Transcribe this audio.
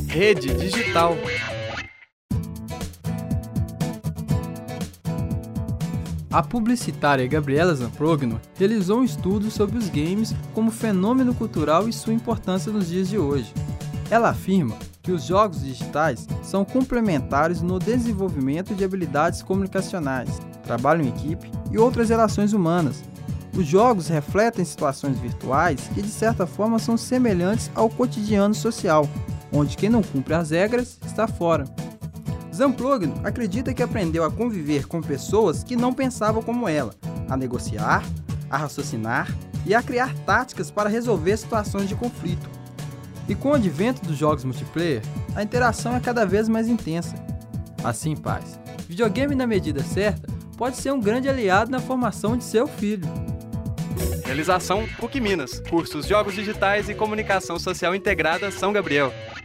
Rede Digital. A publicitária Gabriela Zamprogno realizou um estudo sobre os games como fenômeno cultural e sua importância nos dias de hoje. Ela afirma que os jogos digitais são complementares no desenvolvimento de habilidades comunicacionais, trabalho em equipe e outras relações humanas. Os jogos refletem situações virtuais que, de certa forma, são semelhantes ao cotidiano social, onde quem não cumpre as regras está fora. Zamprogno acredita que aprendeu a conviver com pessoas que não pensavam como ela, a negociar, a raciocinar e a criar táticas para resolver situações de conflito. E com o advento dos jogos multiplayer, a interação é cada vez mais intensa. Assim, pais, videogame na medida certa pode ser um grande aliado na formação de seu filho. Realização PUC Minas, cursos Jogos Digitais e Comunicação Social Integrada São Gabriel.